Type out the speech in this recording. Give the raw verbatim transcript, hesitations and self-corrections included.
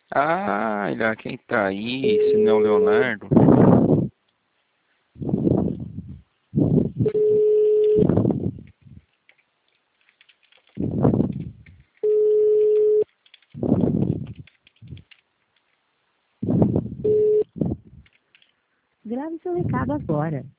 Ah, olha, quem tá aí, se não é o Leonardo? Grave seu recado agora.